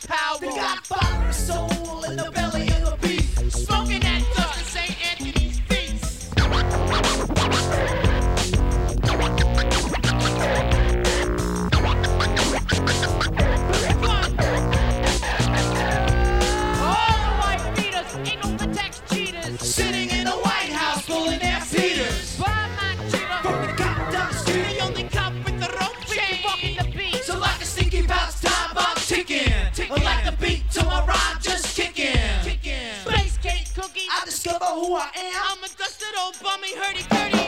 power. The Godfather of soul in the belly of the beast. Smoking that dust at St. Anthony's feast. All the white beaters, ain't no protects cheaters. Sitting in the White House pulling their feeders. Why my cheater? From the cop down the street. The only cop with the rope chain. Fucking the beat. So like a stinky bounce, time bomb ticking. Like the beat to my rhyme just kicking. Space cake cookie. I discover who I am. I'm a dusted old bummy hurdy-gurdy.